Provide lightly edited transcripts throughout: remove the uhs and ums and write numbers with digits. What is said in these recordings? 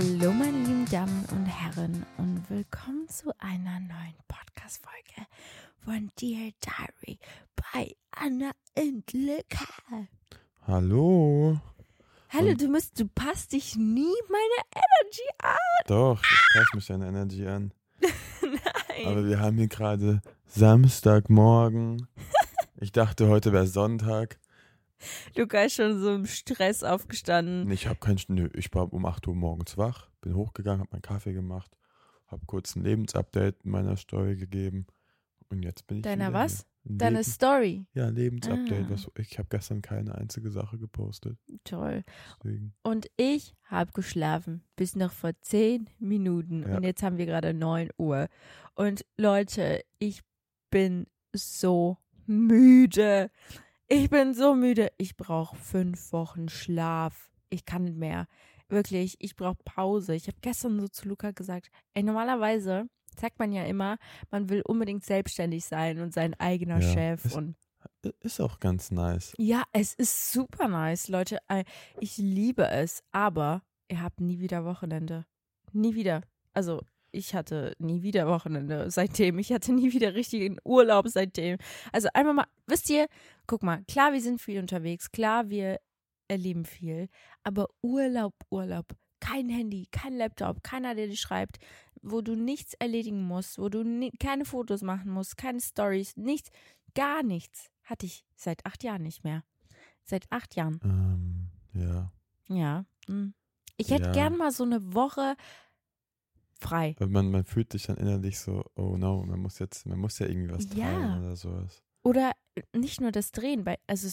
Hallo meine lieben Damen und Herren und willkommen zu einer neuen Podcast-Folge von Dear Diary bei Anna und Luca. Hallo. Hallo, du passt dich nie meine Energy an. Doch, ich passe mich deine Energy an. Nein. Aber wir haben hier gerade Samstagmorgen. Ich dachte, heute wäre Sonntag. Luca ist schon so im Stress aufgestanden. Ich war um 8 Uhr morgens wach, bin hochgegangen, habe meinen Kaffee gemacht, habe kurz ein Lebensupdate in meiner Story gegeben und jetzt bin ich Deiner wieder was? hier. Deine Story? Ja, Lebensupdate. Ah. Ich habe gestern keine einzige Sache gepostet. Toll. Deswegen. Und ich habe geschlafen bis noch vor 10 Minuten. Ja. Und jetzt haben wir gerade 9 Uhr. Und Leute, ich bin so müde. Ich bin so müde. Ich brauche 5 Wochen Schlaf. Ich kann nicht mehr. Wirklich, ich brauche Pause. Ich habe gestern so zu Luca gesagt, normalerweise sagt man ja immer, man will unbedingt selbstständig sein und sein eigener Ja, Chef. Und Ist auch ganz nice. ja, es ist super nice, Leute. Ich liebe es, aber ihr habt nie wieder Wochenende. Nie wieder. Also, ich hatte nie wieder Wochenende seitdem. Ich hatte nie wieder richtigen Urlaub seitdem. Also, einmal mal, wisst ihr, guck mal, klar, wir sind viel unterwegs. Klar, wir erleben viel. Aber Urlaub. Kein Handy, kein Laptop, keiner, der dich schreibt, wo du nichts erledigen musst, wo du keine Fotos machen musst, keine Stories, nichts, gar nichts. Hatte ich seit 8 Jahren nicht mehr. Seit 8 Jahren. Ja. Ja. Ich hätte gern mal so eine Woche frei. Weil man fühlt sich dann innerlich so, oh no, man muss ja irgendwie was teilen oder sowas. Oder nicht nur das Drehen,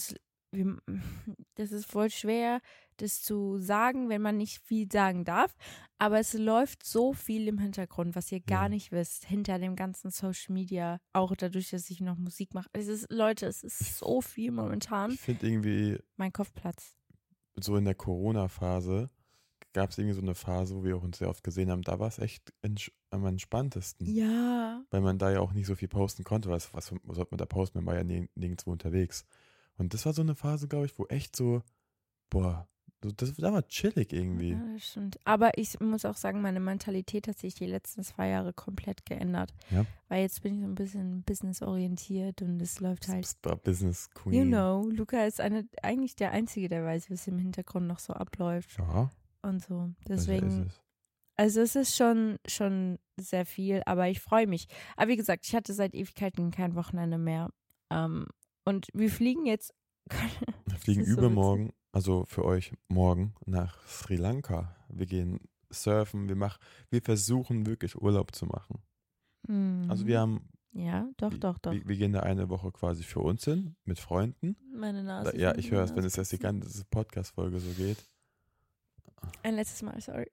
das ist voll schwer, das zu sagen, wenn man nicht viel sagen darf. Aber es läuft so viel im Hintergrund, was ihr gar nicht wisst, hinter dem ganzen Social Media, auch dadurch, dass ich noch Musik mache. Leute, es ist so viel momentan. Ich finde irgendwie, Mein Kopf platzt. so in der Corona-Phase gab es irgendwie so eine Phase, wo wir auch uns sehr oft gesehen haben, da war es echt am entspanntesten. Ja. Weil man da ja auch nicht so viel posten konnte, was sollte man da posten, man war ja nirgendwo unterwegs. Und das war so eine Phase, glaube ich, wo echt so, da war chillig irgendwie. Ja, das stimmt. Aber ich muss auch sagen, meine Mentalität hat sich die letzten 2 Jahre komplett geändert. Ja. Weil jetzt bin ich so ein bisschen businessorientiert und es läuft halt. Business Queen. You know, Luca ist eigentlich der Einzige, der weiß, was im Hintergrund noch so abläuft. Ja. Und so. Das Deswegen, ist es. also es ist schon sehr viel, aber ich freue mich. Aber wie gesagt, ich hatte seit Ewigkeiten kein Wochenende mehr. Und wir fliegen jetzt. Wir fliegen Das ist so übermorgen, also für euch morgen, nach Sri Lanka. Wir gehen surfen, wir versuchen wirklich Urlaub zu machen. Also wir haben, Ja, doch. wir gehen da eine Woche quasi für uns hin, mit Freunden. Meine Nase. Ja, ich höre es, wenn es jetzt die ganze Podcast-Folge so geht. Ein letztes Mal, sorry.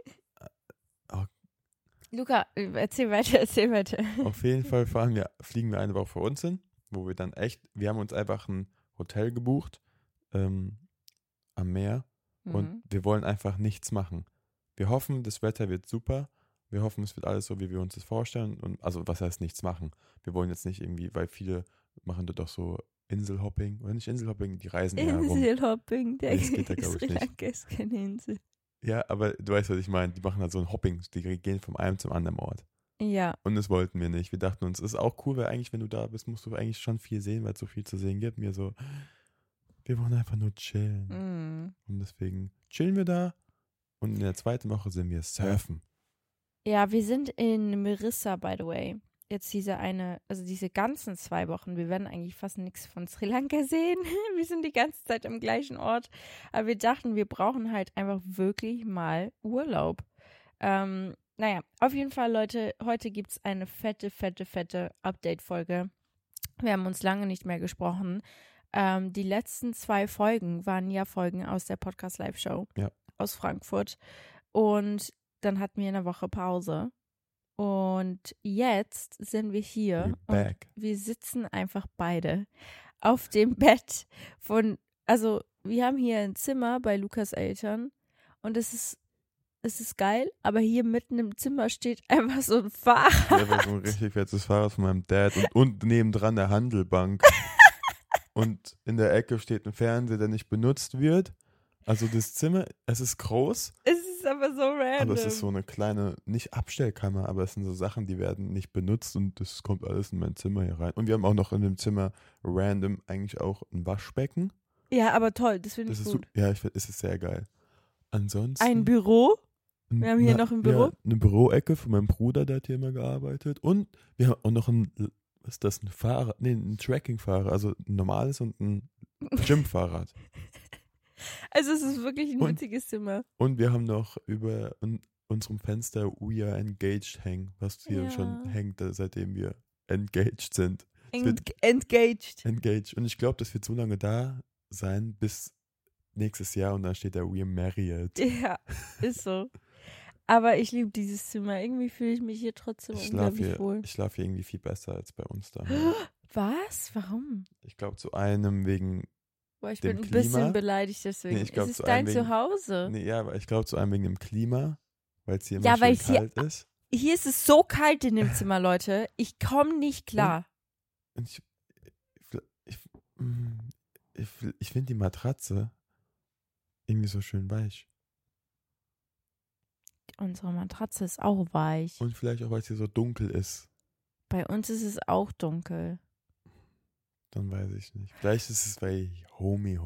Oh. Luca, erzähl weiter. Auf jeden Fall fliegen wir eine Woche für uns hin, wo wir dann wir haben uns einfach ein Hotel gebucht am Meer und wir wollen einfach nichts machen. Wir hoffen, das Wetter wird super. Wir hoffen, es wird alles so, wie wir uns das vorstellen. Und also, was heißt nichts machen? Wir wollen jetzt nicht irgendwie, weil viele machen dort doch so Inselhopping, oder nicht Inselhopping, die reisen ja herum. Inselhopping, Das geht da, glaub ich, Sri nicht. Lanka ist keine Insel. Ja, aber du weißt, was ich meine. Die machen halt so ein Hopping, die gehen von einem zum anderen Ort. Ja. Und das wollten wir nicht. Wir dachten uns, es ist auch cool, weil eigentlich, wenn du da bist, musst du eigentlich schon viel sehen, weil es so viel zu sehen gibt. Wir wollen einfach nur chillen. Und deswegen chillen wir da und in der zweiten Woche sind wir surfen. Ja, wir sind in Mirissa, by the way. Jetzt diese ganzen 2 Wochen. Wir werden eigentlich fast nichts von Sri Lanka sehen. Wir sind die ganze Zeit am gleichen Ort. Aber wir dachten, wir brauchen halt einfach wirklich mal Urlaub. Naja, auf jeden Fall, Leute, heute gibt es eine fette Update-Folge. Wir haben uns lange nicht mehr gesprochen. Die letzten 2 Folgen waren ja Folgen aus der Podcast-Live-Show aus Frankfurt. Und dann hatten wir eine Woche Pause. Und jetzt sind wir hier und wir sitzen einfach beide auf dem Bett wir haben hier ein Zimmer bei Lukas Eltern und es ist geil, aber hier mitten im Zimmer steht einfach so ein Fahrrad. Ja, so ein richtig fettes Fahrrad von meinem Dad und nebendran der Handelbank. Und in der Ecke steht ein Fernseher, der nicht benutzt wird. Also das Zimmer, es ist groß. Es ist aber aber so random. Aber es ist so eine kleine, nicht Abstellkammer, aber es sind so Sachen, die werden nicht benutzt und das kommt alles in mein Zimmer hier rein. Und wir haben auch noch in dem Zimmer random eigentlich auch ein Waschbecken. Ja, aber toll, das finde ich Das ist gut. ja, es ist sehr geil. Ansonsten. Ein Büro? Wir haben hier noch ein Büro? Ja, eine Büroecke von meinem Bruder, der hat hier immer gearbeitet. Und wir haben auch noch was ist das, ein Fahrrad? Nee, ein Tracking-Fahrrad, also ein normales und ein Gym-Fahrrad. Also es ist wirklich ein witziges Zimmer. Und wir haben noch über unserem Fenster We Are Engaged hängen, was hier schon hängt, seitdem wir engaged sind. Engaged. Engaged. Und ich glaube, das wird so lange da sein, bis nächstes Jahr und dann steht da We Are Married. Ja, ist so. Aber ich liebe dieses Zimmer. Irgendwie fühle ich mich hier trotzdem unglaublich wohl. Ich schlafe hier irgendwie viel besser als bei uns da. Was? Warum? Ich glaube zu einem wegen Boah, ich dem bin ein Klima. bisschen beleidigt deswegen. Nee, ich glaub, ist es dein wegen, Zuhause? Nee, ja, aber ich glaube zu einem wegen dem Klima, weil es hier immer Ja, weil schön kalt ist. Hier ist es so kalt in dem Zimmer, Leute. Ich komme nicht klar. Und ich finde die Matratze irgendwie so schön weich. Unsere Matratze ist auch weich. Und vielleicht auch, weil es hier so dunkel ist. Bei uns ist es auch dunkel. Dann weiß ich nicht. Vielleicht ist es bei Home.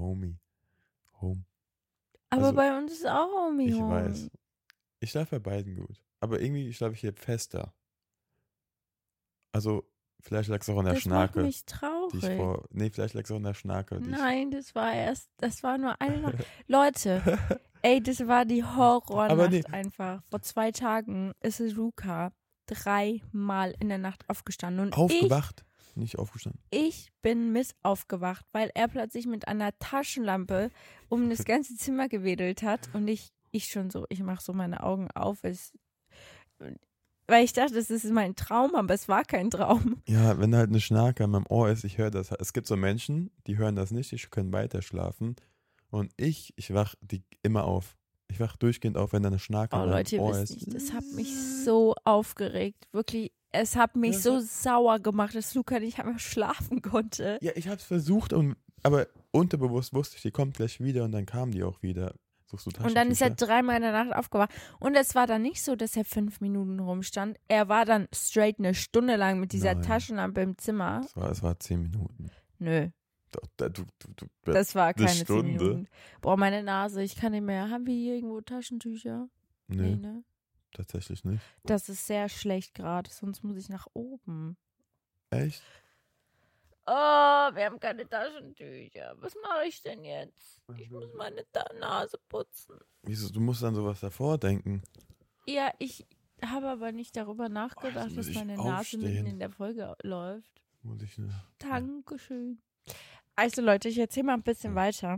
Aber Also, bei uns ist es auch Homie. Ich weiß. Ich schlafe bei beiden gut. Aber irgendwie schlafe ich hier fester. Also, vielleicht lag es auch an der Schnarke. Das macht mich traurig. Vielleicht lag es auch an der Schnarke. Nein, das war nur eine Nacht. Leute, ey, das war die Horrornacht einfach. Vor 2 Tagen ist Luca 3-mal in der Nacht aufgestanden. Und Aufgewacht? Nicht aufgestanden. Ich bin aufgewacht, weil er plötzlich mit einer Taschenlampe um das ganze Zimmer gewedelt hat. Und ich mache so meine Augen auf. Weil ich dachte, das ist mein Traum, aber es war kein Traum. Ja, wenn halt eine Schnarke an meinem Ohr ist, ich höre das. Es gibt so Menschen, die hören das nicht, die können weiter schlafen. Und ich wach die immer auf. Ich wach durchgehend auf, wenn da eine Schnarke an meinem Ohr ist. Nicht, das hat mich so aufgeregt. Wirklich, es hat mich so sauer gemacht, dass Luca nicht einmal schlafen konnte. Ja, ich hab's versucht, aber unterbewusst wusste ich, die kommt gleich wieder und dann kam die auch wieder. Und dann ist er 3-mal in der Nacht aufgewacht. Und es war dann nicht so, dass er 5 Minuten rumstand. Er war dann straight 1 Stunde lang mit dieser Taschenlampe im Zimmer. Es war 10 Minuten. Nö. Du, das war keine 10 Stunde. Minuten. Boah, meine Nase, ich kann nicht mehr. Haben wir hier irgendwo Taschentücher? Nee, ne? Tatsächlich nicht. Das ist sehr schlecht gerade, sonst muss ich nach oben. Echt? Oh, wir haben keine Taschentücher. Was mache ich denn jetzt? Ich muss meine Nase putzen. Wieso? Du musst an sowas davor denken. Ja, ich habe aber nicht darüber nachgedacht, dass meine Nase mitten in der Folge läuft. Muss ich Dankeschön. Also Leute, ich erzähle mal ein bisschen weiter.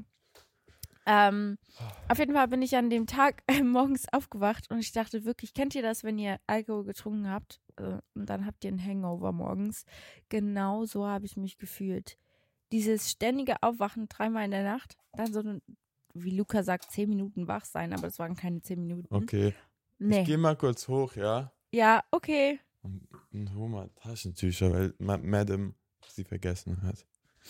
Auf jeden Fall bin ich an dem Tag morgens aufgewacht und ich dachte wirklich, kennt ihr das, wenn ihr Alkohol getrunken habt und dann habt ihr einen Hangover morgens? Genau so habe ich mich gefühlt. Dieses ständige Aufwachen 3-mal in der Nacht, dann so, wie Luca sagt, 10 Minuten wach sein, aber es waren keine 10 Minuten. Okay. Nee. Ich gehe mal kurz hoch, ja? Ja, okay. Und hol mal Taschentücher, weil Madame sie vergessen hat.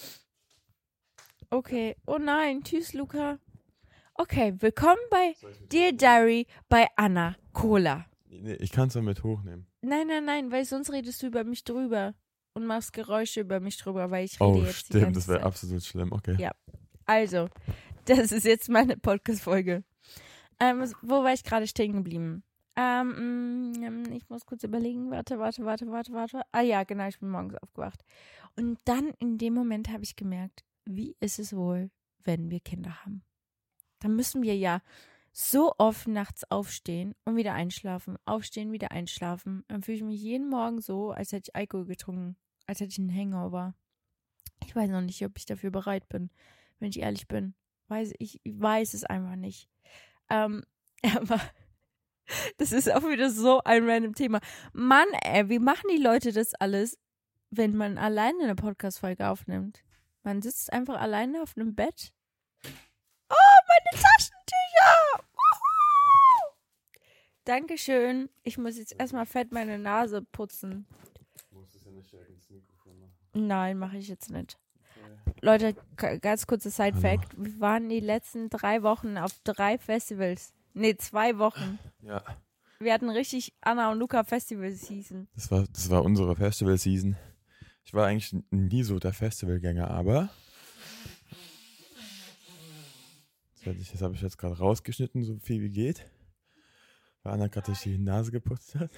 Okay. Oh nein, tschüss, Luca. Okay, willkommen bei Dear Diary bei Anna Cola. Nee, ich kann es damit hochnehmen. Nein, weil sonst redest du über mich drüber und machst Geräusche über mich drüber, weil ich rede jetzt die ganze Zeit. Oh, stimmt, das wäre absolut schlimm, okay. Ja, also, das ist jetzt meine Podcast-Folge. Wo war ich gerade stehen geblieben? Ich muss kurz überlegen. Warte. Ah ja, genau, ich bin morgens aufgewacht. Und dann in dem Moment habe ich gemerkt, wie ist es wohl, wenn wir Kinder haben? Dann müssen wir ja so oft nachts aufstehen und wieder einschlafen. Aufstehen, wieder einschlafen. Dann fühle ich mich jeden Morgen so, als hätte ich Alkohol getrunken. Als hätte ich einen Hangover. Ich weiß noch nicht, ob ich dafür bereit bin. Wenn ich ehrlich bin. Ich weiß es einfach nicht. Aber das ist auch wieder so ein random Thema. Mann, wie machen die Leute das alles, wenn man alleine eine Podcast-Folge aufnimmt? Man sitzt einfach alleine auf einem Bett. Oh, meine Taschentücher! Woohoo! Dankeschön. Ich muss jetzt erstmal fett meine Nase putzen. Du musst es ja nicht direkt ins Mikrofon machen. Nein, mache ich jetzt nicht. Okay. Leute, ganz kurzer Side-Fact. Wir waren die letzten 3 Wochen auf 3 Festivals. Nee, 2 Wochen. Ja. Wir hatten richtig Anna und Luca Festival Season. Das war unsere Festival-Season. Ich war eigentlich nie so der Festivalgänger, aber das habe ich jetzt gerade rausgeschnitten, so viel wie geht. Weil Anna gerade durch die Nase geputzt hat.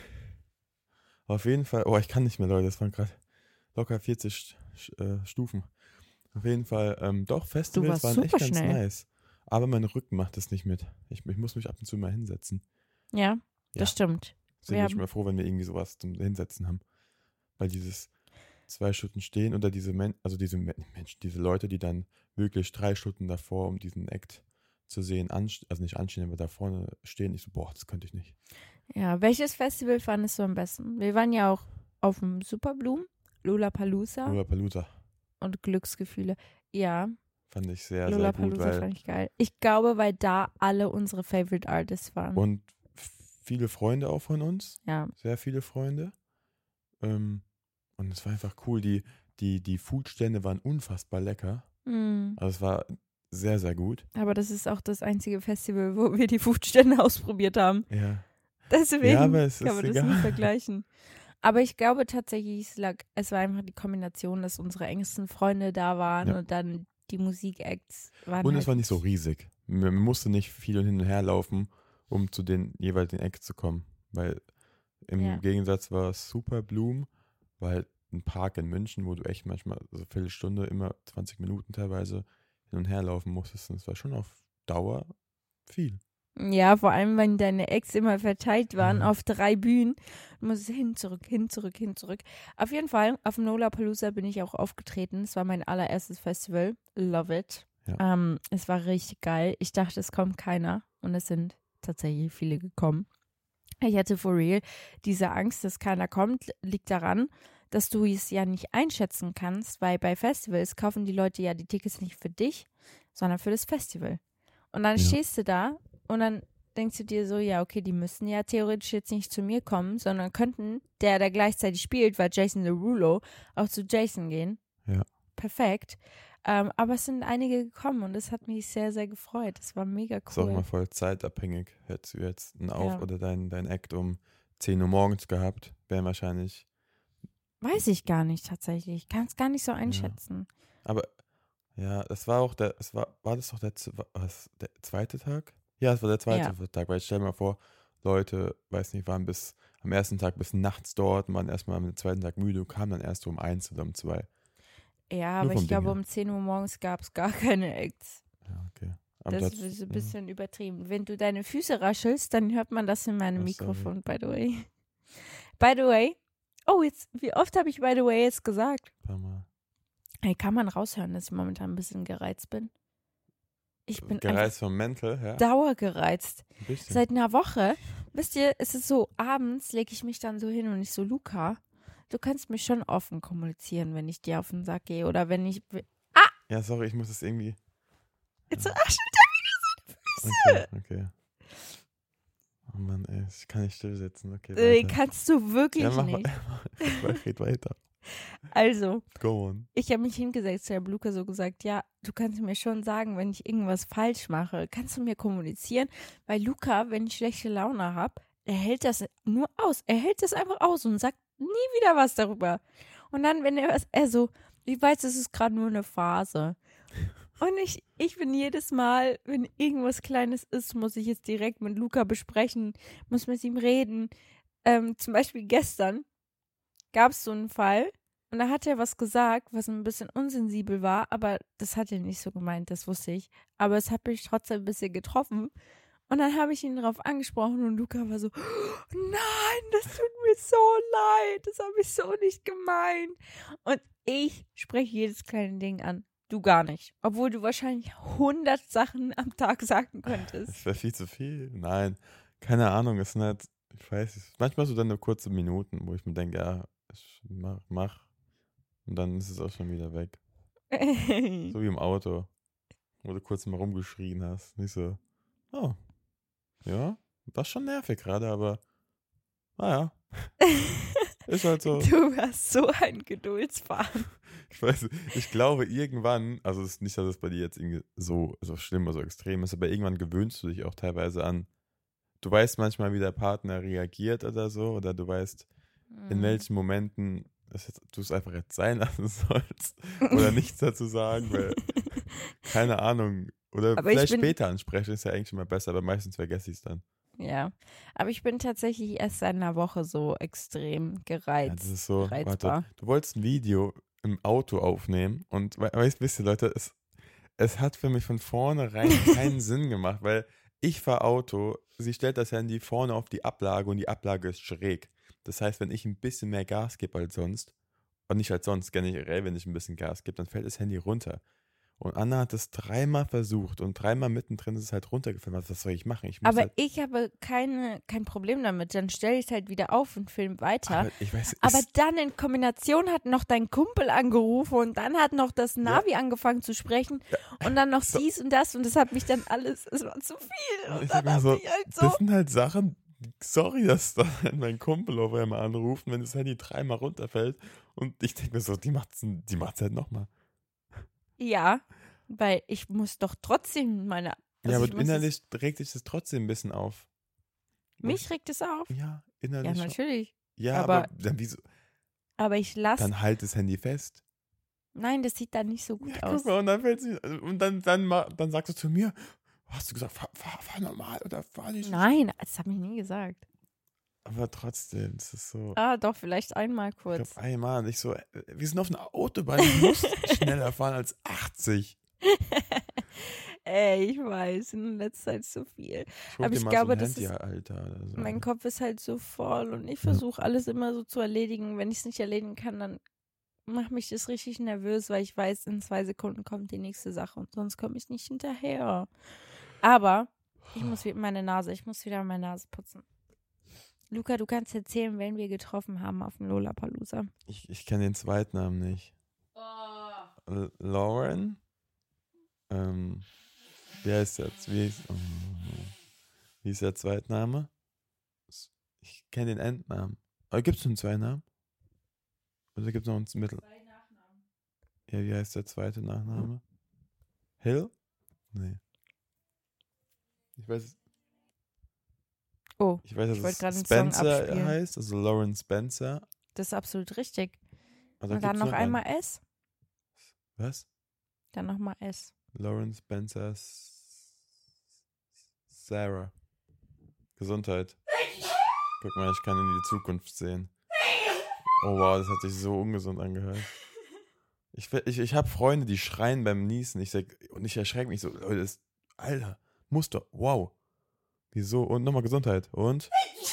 Auf jeden Fall, ich kann nicht mehr, Leute, das waren gerade locker 40 Stufen. Auf jeden Fall, doch, Festivals waren echt ganz nice. Aber mein Rücken macht das nicht mit. Ich muss mich ab und zu mal hinsetzen. Ja, das stimmt. Deswegen bin ich mal froh, wenn wir irgendwie sowas zum Hinsetzen haben. Weil dieses 2 Stunden stehen oder diese Menschen, diese Leute, die dann wirklich 3 Stunden davor, um diesen Act zu sehen, also nicht anstehen, aber da vorne stehen, ich so, das könnte ich nicht. Ja, welches Festival fandest du am besten? Wir waren ja auch auf dem Superblumen, Lollapalooza und Glücksgefühle. Ja. Fand ich sehr, sehr gut. Lollapalooza fand ich geil. Ich glaube, weil da alle unsere Favorite Artists waren. Und viele Freunde auch von uns. Ja. Sehr viele Freunde. Und es war einfach cool. Die Foodstände waren unfassbar lecker. Also es war sehr, sehr gut. Aber das ist auch das einzige Festival, wo wir die Foodstände ausprobiert haben. Ja. Deswegen kann man das nicht vergleichen. Aber ich glaube tatsächlich, es war einfach die Kombination, dass unsere engsten Freunde da waren und dann die Musikacts waren. Und es war nicht so riesig. Man musste nicht viel hin und her laufen, um zu den jeweiligen Acts zu kommen. Weil im Gegensatz war Super Bloom, war halt ein Park in München, wo du echt manchmal so eine Viertelstunde, immer 20 Minuten teilweise hin und her laufen musstest. Und es war schon auf Dauer viel. Ja, vor allem, wenn deine Acts immer verteilt waren auf 3 Bühnen. Du musst hin, zurück. Auf jeden Fall, auf dem Lollapalooza bin ich auch aufgetreten. Es war mein allererstes Festival. Love it. Ja. Es war richtig geil. Ich dachte, es kommt keiner. Und es sind tatsächlich viele gekommen. Ich hatte for real diese Angst, dass keiner kommt, liegt daran, dass du es ja nicht einschätzen kannst, weil bei Festivals kaufen die Leute ja die Tickets nicht für dich, sondern für das Festival. Und dann stehst du da und dann denkst du dir so, ja, okay, die müssen ja theoretisch jetzt nicht zu mir kommen, sondern könnten, der gleichzeitig spielt, weil Jason Derulo, auch zu Jason gehen. Ja. Perfekt. Aber es sind einige gekommen und das hat mich sehr, sehr gefreut. Das war mega cool. Ist auch mal voll zeitabhängig. Hättest du jetzt oder dein Act um 10 Uhr morgens gehabt, wären wahrscheinlich. Weiß ich gar nicht tatsächlich. Ich kann es gar nicht so einschätzen. Ja. Aber ja, das war auch der zweite Tag? Ja, es war der zweite Tag, weil ich stell mir vor, Leute, weiß nicht, waren am ersten Tag bis nachts dort, waren erstmal am zweiten Tag müde und kamen dann erst um 1 oder um 2. Ja, aber ich glaube, um 10 Uhr morgens gab es gar keine Acts. Ja, okay. Aber das ist ein bisschen übertrieben. Wenn du deine Füße raschelst, dann hört man das in meinem Mikrofon, by the way. By the way, wie oft habe ich by the way jetzt gesagt? Ein paar Mal. Hey, kann man raushören, dass ich momentan ein bisschen gereizt bin? Ich bin gereizt vom Mental, ja? Dauergereizt. Seit einer Woche. Wisst ihr, es ist so, abends lege ich mich dann so hin und ich so, Luca, du kannst mich schon offen kommunizieren, wenn ich dir auf den Sack gehe oder wenn ich... Ja, sorry, ich muss es irgendwie... Jetzt raschelt er wieder seine Füße. Okay. Oh Mann, ey, ich kann nicht still sitzen. Okay, kannst du wirklich nicht. Red weiter. Also, go on. Ich habe mich hingesetzt, ich habe Luca so gesagt, ja, du kannst mir schon sagen, wenn ich irgendwas falsch mache, kannst du mir kommunizieren? Weil Luca, wenn ich schlechte Laune habe, er hält das nur aus. Er hält das einfach aus und sagt nie wieder was darüber. Und dann, wenn er so, ich weiß, es ist gerade nur eine Phase. Und ich bin jedes Mal, wenn irgendwas Kleines ist, muss ich es direkt mit Luca besprechen, muss mit ihm reden. Zum Beispiel gestern gab es so einen Fall und da hat er was gesagt, was ein bisschen unsensibel war, aber das hat er nicht so gemeint, das wusste ich. Aber es hat mich trotzdem ein bisschen getroffen. Und dann habe ich ihn darauf angesprochen und Luca war so, nein, das tut mir so leid, das habe ich so nicht gemeint. Und ich spreche jedes kleine Ding an. Du gar nicht. Obwohl du wahrscheinlich 100 Sachen am Tag sagen könntest. Das wäre viel zu viel. Nein, keine Ahnung. Es sind halt, ich weiß nicht, manchmal so dann nur kurze Minuten, wo ich mir denke, ja, ich mach. Und dann ist es auch schon wieder weg. So wie im Auto, wo du kurz mal rumgeschrien hast. Nicht so, oh, ja, das ist schon nervig gerade, aber naja. Ist halt so. Du hast so ein Geduldsfaden. Ich weiß, ich glaube irgendwann, also es ist nicht, dass es bei dir jetzt irgendwie so schlimm oder so extrem ist, aber irgendwann gewöhnst du dich auch teilweise an du weißt manchmal, wie der Partner reagiert oder so, oder du weißt, in welchen Momenten du es einfach jetzt sein lassen sollst oder nichts dazu sagen, weil, keine Ahnung, oder Aber vielleicht später ansprechen, ist ja eigentlich immer besser, aber meistens vergesse ich es dann. Ja, aber ich bin tatsächlich erst seit einer Woche so extrem Ja, das ist so, warte, reizbar. du wolltest ein Video im Auto aufnehmen und wisst ihr, Leute, es hat für mich von vornherein keinen Sinn gemacht, weil ich fahre Auto, sie stellt das Handy vorne auf die Ablage und die Ablage ist schräg. Das heißt, wenn ich ein bisschen mehr Gas gebe als sonst, und nicht als sonst, generell, wenn ich ein bisschen Gas gebe, dann fällt das Handy runter. Und Anna hat es 3-mal versucht und 3-mal mittendrin ist es halt runtergefallen. Was soll ich machen? Aber ich habe kein Problem damit. Dann stelle ich es halt wieder auf und film weiter. Aber ich weiß, Aber dann in Kombination hat noch dein Kumpel angerufen und dann hat noch das Navi angefangen zu sprechen und dann noch dies und das und das hat mich dann alles, es war zu viel. Und ich dann sag mal hab so, ich halt so, das sind halt Sachen, sorry, dass da mein Kumpel auf einmal anruft, wenn das Handy 3-mal runterfällt. Und ich denke mir so, die macht's halt nochmal. ja, weil ich muss doch trotzdem Ja, also aber innerlich regt dich das trotzdem ein bisschen auf. mich regt es auf. Ja, Ja, innerlich schon. natürlich. Ja, aber dann wieso? Aber ich lasse. Dann halt das Handy fest. Nein, das sieht dann nicht so gut Ja, aus. guck mal, und dann fällt sie, und dann sagst du zu mir, hast du gesagt, fahr normal oder fahr nicht? Nein, das habe ich nie gesagt. Aber trotzdem, das ist so. Doch, vielleicht einmal Ich kurz. glaube, einmal nicht so, wir sind auf einer Autobahn, ich muss schneller fahren als 80. Ey, ich weiß, in letzter Zeit so viel. Ich hol Aber dir ich mal glaube, so ein das Handy, ist, Alter. Oder so. mein Kopf ist halt so voll und ich versuche alles immer so zu erledigen. Wenn ich es nicht erledigen kann, dann macht mich das richtig nervös, weil ich weiß, in 2 Sekunden kommt die nächste Sache und sonst komme ich nicht hinterher. Aber ich muss wieder meine Nase putzen. Luca, du kannst erzählen, wen wir getroffen haben auf dem Lollapalooza. Ich kenne den Zweitnamen nicht. Lauren? Wie heißt jetzt? Wie ist der Zweitname? Ich kenne den Endnamen. Aber gibt es einen Zweitnamen? Oder gibt es noch einen Mittel? 2 Nachnamen. Ja, wie heißt der zweite Nachname? Hill? Nee. Ich weiß, Ich dass wollte gerade es einen Song Spencer abspielen. heißt, also Lauren Spencer. Das ist absolut richtig. Aber Und dann gibt's noch einen. einmal S. Was? Dann nochmal S. Lauren Spencer Sarah. Gesundheit. Guck mal, ich kann in die Zukunft sehen. Oh wow, das hat sich so ungesund angehört. Ich habe Freunde, die schreien beim Niesen. Und ich erschrecke mich so, Leute, Alter, musst du, wow. Wieso? Und nochmal Gesundheit. Und?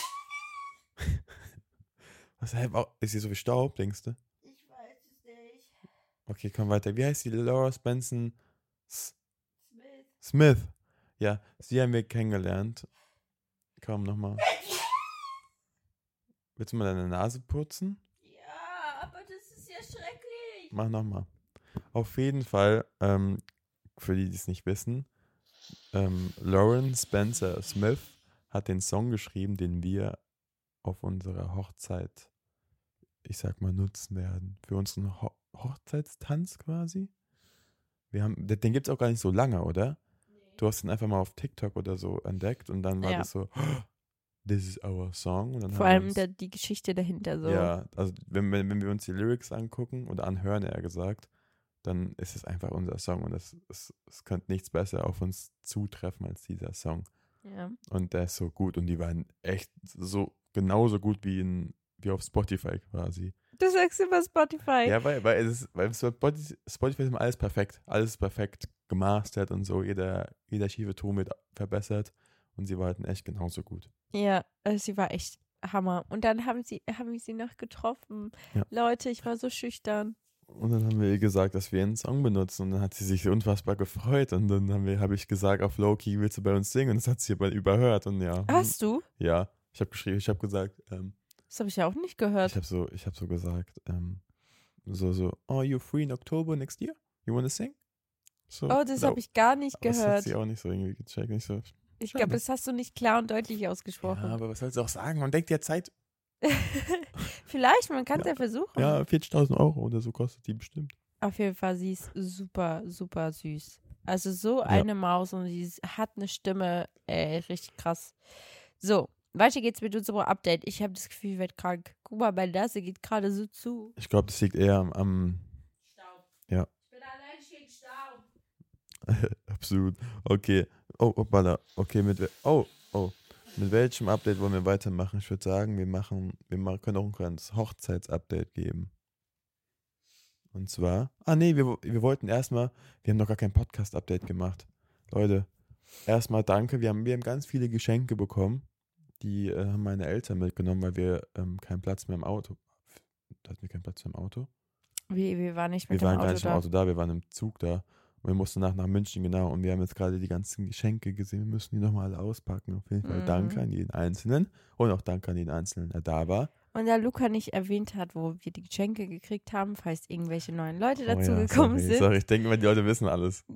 Was, ist hier so wie Staub, denkst du? Ich weiß es nicht. Okay, komm weiter. Wie heißt die? Laura Spencer Smith. Ja, sie haben wir kennengelernt. Komm, nochmal. Willst du mal deine Nase putzen? Ja, aber das ist ja schrecklich. Mach nochmal. Auf jeden Fall, für die es nicht wissen, Lauren Spencer Smith hat den Song geschrieben, den wir auf unserer Hochzeit, ich sag mal, nutzen werden. Für unseren Hochzeitstanz quasi. Den gibt es auch gar nicht so lange, oder? Nee. Du hast ihn einfach mal auf TikTok oder so entdeckt und dann war das so, this is our song. Und dann vor allem die Geschichte dahinter so. Ja, also wenn wir uns die Lyrics angucken oder anhören, eher gesagt, dann ist es einfach unser Song und es könnte nichts besser auf uns zutreffen als dieser Song. Ja. Und der ist so gut und die waren echt so genauso gut wie auf Spotify quasi. Du sagst über Spotify. Ja, weil Spotify ist immer alles perfekt. Alles ist perfekt gemastert und so. Jeder schiefe Ton wird verbessert und sie war halt echt genauso gut. Ja, sie war echt Hammer. Und dann haben wir sie noch getroffen. Ja. Leute, ich war so schüchtern. Und dann haben wir ihr gesagt, dass wir einen Song benutzen und dann hat sie sich unfassbar gefreut und dann habe ich gesagt, auf Low-Key willst du bei uns singen und das hat sie aber überhört und ja. Hast du? Ja, ich habe gesagt, das habe ich ja auch nicht gehört. Ich habe so gesagt, oh, you're free in October next year? You wanna sing? So, oh, das habe ich gar nicht gehört. Das hat sie auch nicht so irgendwie gecheckt. Nicht so, ich glaube, das hast du nicht klar und deutlich ausgesprochen. Ja, aber was sollst du auch sagen? Man denkt ja Zeit. Vielleicht, man kann es ja versuchen. Ja, 40.000 € oder so kostet die bestimmt. Auf jeden Fall, sie ist super, super süß. Also so eine Maus und sie hat eine Stimme, richtig krass. So, weiter geht's mit unserem Update. Ich habe das Gefühl, ich werde krank. Guck mal, meine Nase geht gerade so zu. Ich glaube, das liegt eher am Staub. Ja. Ich bin allergisch gegen Staub. Absolut. Okay. Oh, hoppala. Okay, mit welchem Update wollen wir weitermachen? Ich würde sagen, wir können auch ein kleines Hochzeitsupdate geben. Und zwar, wir wollten erstmal, wir haben noch gar kein Podcast-Update gemacht. Leute, erstmal danke, wir haben ganz viele Geschenke bekommen. Die haben meine Eltern mitgenommen, weil wir keinen Platz mehr im Auto. Hatten wir keinen Platz mehr im Auto? Wir waren nicht mit Wir dem waren gar Auto nicht im Auto da, wir waren im Zug da. Und wir mussten nach München, genau. Und wir haben jetzt gerade die ganzen Geschenke gesehen. Wir müssen die nochmal alle auspacken. Auf jeden Fall danke an jeden Einzelnen. Und auch danke an jeden Einzelnen, der da war. Und da Luca nicht erwähnt hat, wo wir die Geschenke gekriegt haben, falls irgendwelche neuen Leute dazu gekommen sind. Sorry, ich denke mal, die Leute wissen alles.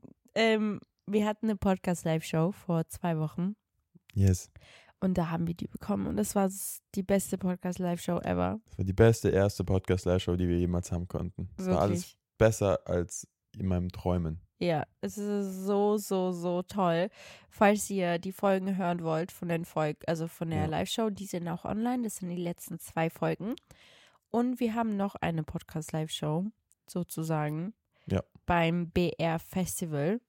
Wir hatten eine Podcast-Live-Show vor 2 Wochen. Yes. Und da haben wir die bekommen. Und das war die beste Podcast-Live-Show ever. Das war die beste erste Podcast-Live-Show, die wir jemals haben konnten. Das war alles besser als in meinem Träumen. Ja, es ist so, so, so toll. Falls ihr die Folgen hören wollt von den von der Live-Show, die sind auch online. Das sind die letzten 2 Folgen. Und wir haben noch eine Podcast-Live-Show, sozusagen, beim BR Festival.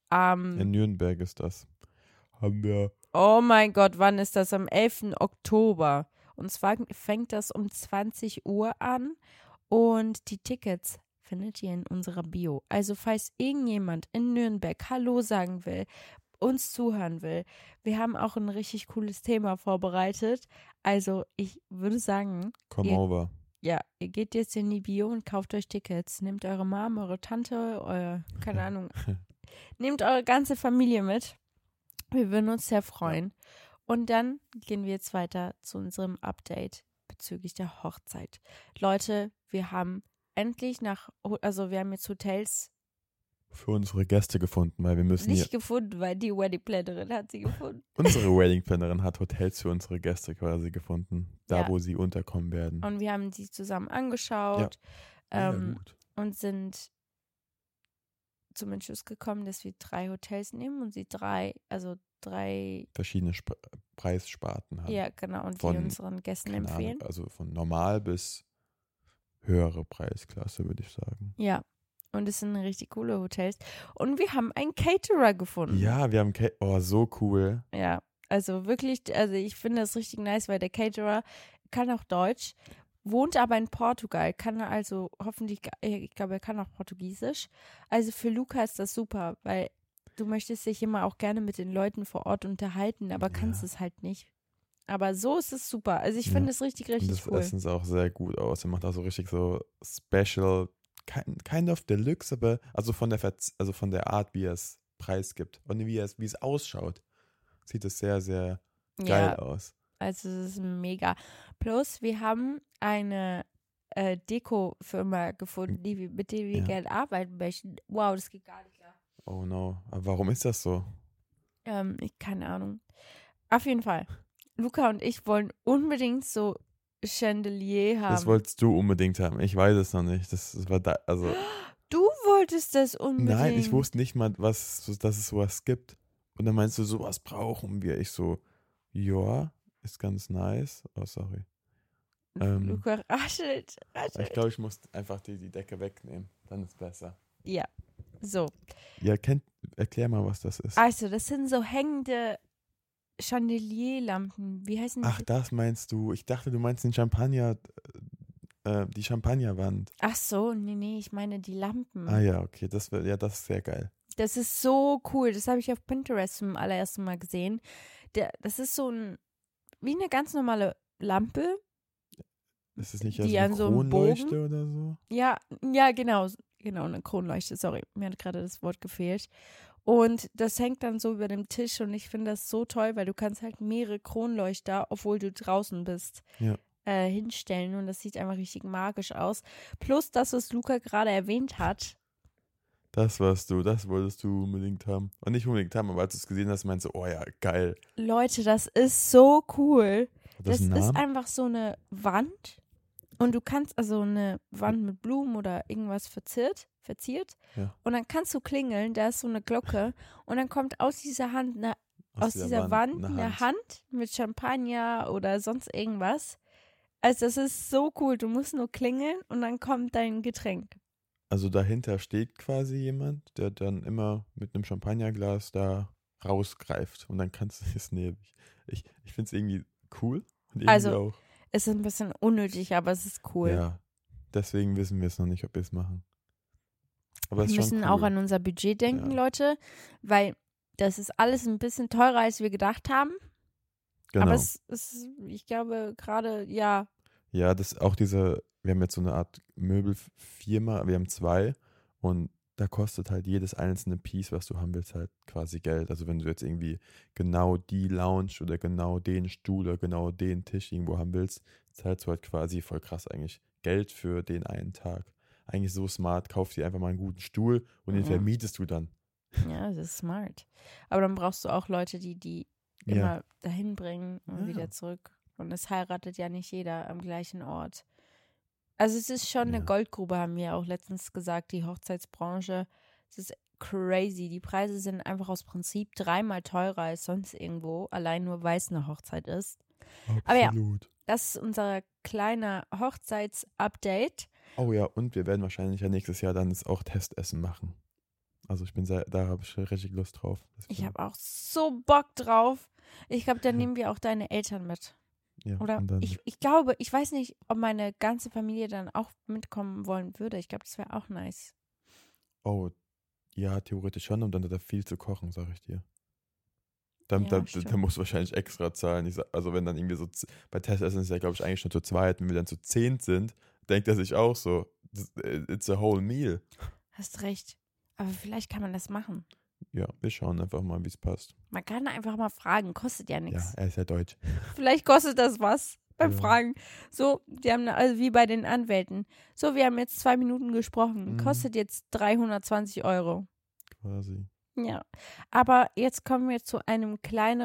In Nürnberg ist das. Haben wir. Oh mein Gott, wann ist das? Am 11. Oktober. Und zwar fängt das um 20 Uhr an. Und die Tickets findet ihr in unserer Bio. Also falls irgendjemand in Nürnberg Hallo sagen will, uns zuhören will, wir haben auch ein richtig cooles Thema vorbereitet. Also ich würde sagen, Come over. Ja, ihr geht jetzt in die Bio und kauft euch Tickets. Nehmt eure Mom, eure Tante, keine Ahnung, nehmt eure ganze Familie mit. Wir würden uns sehr freuen. Und dann gehen wir jetzt weiter zu unserem Update bezüglich der Hochzeit. Leute, wir haben endlich wir haben jetzt Hotels für unsere Gäste gefunden, weil wir müssen nicht gefunden, weil die Wedding-Plannerin hat sie gefunden. Unsere Wedding-Plannerin hat Hotels für unsere Gäste quasi gefunden, wo sie unterkommen werden. Und wir haben die zusammen angeschaut und sind zum Entschluss gekommen, dass wir 3 Hotels nehmen und sie 3 verschiedene Preissparten haben. Ja, genau, und die unseren Gästen empfehlen. Also von normal bis höhere Preisklasse, würde ich sagen. Ja, und es sind richtig coole Hotels. Und wir haben einen Caterer gefunden. Ja, wir haben so cool. Ja, also wirklich, ich finde das richtig nice, weil der Caterer kann auch Deutsch, wohnt aber in Portugal, kann also hoffentlich, ich glaube, er kann auch Portugiesisch. Also für Luca ist das super, weil du möchtest dich immer auch gerne mit den Leuten vor Ort unterhalten, aber kannst es halt nicht. Aber so ist es super. Also ich finde es richtig, richtig cool. Und das Essen sah auch sehr gut aus. Er macht auch so richtig so special, kind of deluxe, aber also von der Art, wie er es preisgibt und wie es ausschaut, sieht es sehr, sehr geil aus. Also es ist mega. Plus wir haben eine Deko-Firma gefunden, mit der wir gerne arbeiten möchten. Wow, das geht gar nicht klar. Oh no, aber warum ist das so? Keine Ahnung. Auf jeden Fall. Luca und ich wollen unbedingt so Chandelier haben. Das wolltest du unbedingt haben. Ich weiß es noch nicht. Das war also. Du wolltest das unbedingt. Nein, ich wusste nicht mal, dass es sowas gibt. Und dann meinst du, sowas brauchen wir. Ich so, ja, ist ganz nice. Oh, sorry. Luca raschelt. Ich glaube, ich muss einfach die Decke wegnehmen. Dann ist es besser. Ja, so. Ja, erklär mal, was das ist. Also, das sind so hängende Chandelierlampen. Wie heißen die? Ach, das meinst du. Ich dachte, du meinst den Champagner, die Champagnerwand. Ach so, nee, ich meine die Lampen. Ah ja, okay, das ist sehr geil. Das ist so cool. Das habe ich auf Pinterest zum allerersten Mal gesehen. Das ist wie eine ganz normale Lampe. Das ist nicht eine Kronleuchte oder so? Ja, genau. Genau, eine Kronleuchte. Sorry, mir hat gerade das Wort gefehlt. Und das hängt dann so über dem Tisch und ich finde das so toll, weil du kannst halt mehrere Kronleuchter, obwohl du draußen bist, hinstellen und das sieht einfach richtig magisch aus. Plus das, was Luca gerade erwähnt hat. Das wolltest du unbedingt haben. Und nicht unbedingt haben, aber als du es gesehen hast, meinst du, oh ja, geil. Leute, das ist so cool. Das ist einfach so eine Wand und du kannst eine Wand mit Blumen oder irgendwas verziert. Und dann kannst du klingeln, da ist so eine Glocke und dann kommt aus dieser Hand aus dieser Wand eine Hand mit Champagner oder sonst irgendwas. Also das ist so cool. Du musst nur klingeln und dann kommt dein Getränk. Also dahinter steht quasi jemand, der dann immer mit einem Champagnerglas da rausgreift und dann kannst du es nehmen. Ich finde es irgendwie cool und irgendwie Also auch. es ist ein bisschen unnötig, aber es ist cool. Ja, deswegen wissen wir es noch nicht, ob wir es machen. Aber es Wir ist schon müssen cool. auch an unser Budget denken, Ja. Leute, weil das ist alles ein bisschen teurer, als wir gedacht haben. Genau. Aber es ist, ich glaube, gerade, ja. Ja, das ist auch wir haben jetzt so eine Art Möbelfirma, wir haben 2 und da kostet halt jedes einzelne Piece, was du haben willst, halt quasi Geld. Also wenn du jetzt irgendwie genau die Lounge oder genau den Stuhl oder genau den Tisch irgendwo haben willst, zahlst du halt quasi voll krass eigentlich Geld für den einen Tag. Eigentlich so smart, kauf dir einfach mal einen guten Stuhl und den vermietest du dann. Ja, das ist smart. Aber dann brauchst du auch Leute, die immer dahin bringen und wieder zurück. Und es heiratet ja nicht jeder am gleichen Ort. Also es ist schon eine Goldgrube, haben wir auch letztens gesagt, die Hochzeitsbranche. Es ist crazy. Die Preise sind einfach aus Prinzip 3-mal teurer als sonst irgendwo, allein nur weil es eine Hochzeit ist. Absolut. Aber ja, das ist unser kleiner Hochzeits-Update. Oh ja, und wir werden wahrscheinlich ja nächstes Jahr dann auch Testessen machen. Also da habe ich richtig Lust drauf. Ich habe auch so Bock drauf. Ich glaube, dann nehmen wir auch deine Eltern mit. Ja, Oder ich glaube, ich weiß nicht, ob meine ganze Familie dann auch mitkommen wollen würde. Ich glaube, das wäre auch nice. Oh, ja, theoretisch schon, und dann hat er viel zu kochen, sag ich dir. Da musst du wahrscheinlich extra zahlen. Also wenn dann irgendwie so, bei Testessen ist ja, glaube ich, eigentlich schon zu zweit. Wenn wir dann zu 10 sind, denkt er sich auch so, it's a whole meal. Hast recht. Aber vielleicht kann man das machen. Ja, wir schauen einfach mal, wie es passt. Man kann einfach mal fragen, kostet ja nichts. Ja, er ist ja deutsch. Vielleicht kostet das was beim Fragen. So, die haben, also wie bei den Anwälten. So, wir haben jetzt 2 Minuten gesprochen. Kostet jetzt 320 €. Quasi. Ja, aber jetzt kommen wir zu einem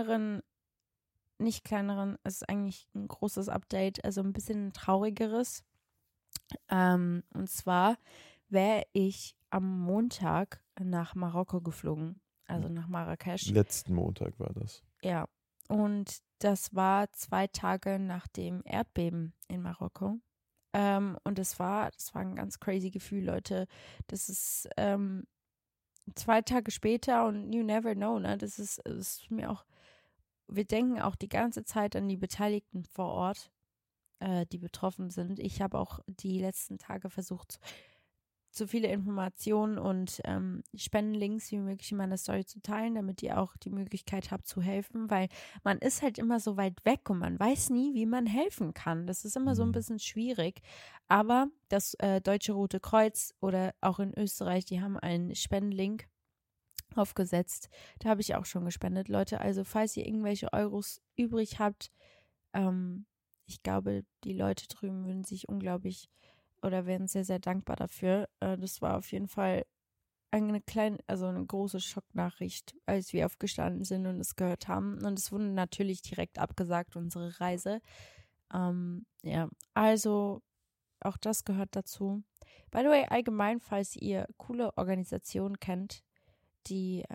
nicht kleineren, es ist eigentlich ein großes Update, also ein bisschen ein traurigeres. Und zwar wäre ich am Montag nach Marokko geflogen, also nach Marrakesch. Letzten Montag war das. Ja, und das war 2 Tage nach dem Erdbeben in Marokko. Und das war ein ganz crazy Gefühl, Leute. Das ist 2 Tage später und you never know, ne? Das ist mir auch, wir denken auch die ganze Zeit an die Beteiligten vor Ort, die betroffen sind. Ich habe auch die letzten Tage versucht, so viele Informationen und Spendenlinks wie möglich in meiner Story zu teilen, damit ihr auch die Möglichkeit habt zu helfen, weil man ist halt immer so weit weg und man weiß nie, wie man helfen kann. Das ist immer so ein bisschen schwierig. Aber das Deutsche Rote Kreuz oder auch in Österreich, die haben einen Spendenlink aufgesetzt. Da habe ich auch schon gespendet, Leute. Also falls ihr irgendwelche Euros übrig habt, ich glaube, die Leute drüben würden sich unglaublich oder wären sehr, sehr dankbar dafür. Das war auf jeden Fall eine große Schocknachricht, als wir aufgestanden sind und es gehört haben. Und es wurde natürlich direkt abgesagt, unsere Reise. Ja, also auch das gehört dazu. By the way, allgemein, falls ihr coole Organisationen kennt, die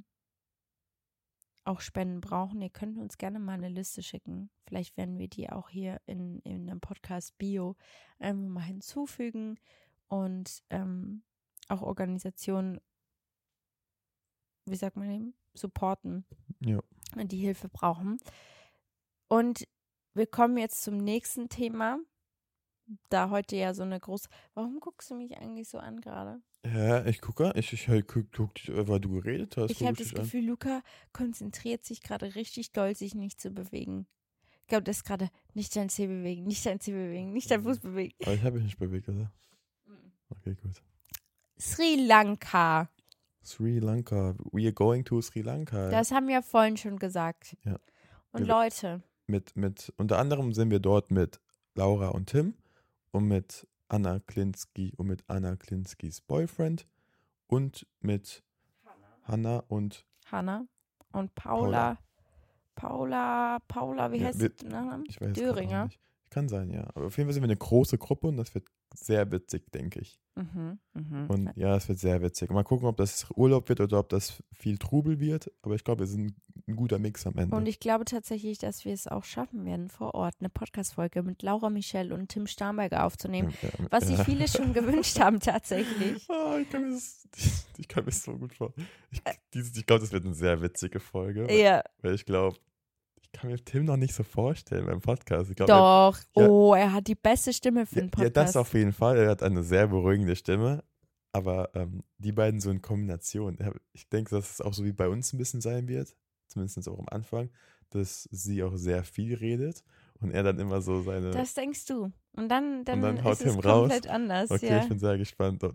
auch Spenden brauchen, ihr könnt uns gerne mal eine Liste schicken. Vielleicht werden wir die auch hier in einem Podcast-Bio einfach mal hinzufügen und auch Organisationen, wie sagt man eben, supporten, die Hilfe brauchen. Und wir kommen jetzt zum nächsten Thema, da heute ja so eine große... Warum guckst du mich eigentlich so an gerade? Ja, ich gucke, guck dich, weil du geredet hast. Ich habe das Gefühl, Luca konzentriert sich gerade richtig doll, sich nicht zu bewegen. Ich glaube, das ist gerade nicht dein Zeh bewegen, nicht dein Zeh bewegen, nicht dein Fuß bewegen. Aber ich habe mich nicht bewegt, oder? Okay, gut. Sri Lanka. Sri Lanka. We are going to Sri Lanka. Das haben wir vorhin schon gesagt. Ja. Und Leute. Unter anderem sind wir dort mit Laura und Tim und mit Anna Klinski und mit Anna Klinskis Boyfriend und mit Hannah und Paula. Paula, wie heißt sie? Ich weiß Döringer. nicht. Kann sein, ja. Aber auf jeden Fall sind wir eine große Gruppe und das wird sehr witzig, denke ich. Und ja, es wird sehr witzig. Mal gucken, ob das Urlaub wird oder ob das viel Trubel wird. Aber ich glaube, wir sind ein guter Mix am Ende. Und ich glaube tatsächlich, dass wir es auch schaffen werden, vor Ort eine Podcast-Folge mit Laura Michel und Tim Starnberger aufzunehmen, was sich viele schon gewünscht haben tatsächlich. Ich kann mir das so gut vor. Ich glaube, das wird eine sehr witzige Folge. Ja. Weil ich glaube, ich kann mir Tim noch nicht so vorstellen beim Podcast. Ich glaub, Doch. Er hat die beste Stimme für den Podcast. Ja, das auf jeden Fall. Er hat eine sehr beruhigende Stimme. Aber die beiden so in Kombination. Ich denke, dass es auch so wie bei uns ein bisschen sein wird. Zumindest auch am Anfang. Dass sie auch sehr viel redet. Und er dann immer so seine... Das denkst du. Und dann haut ist es komplett anders. Okay, ja. Ich bin sehr gespannt.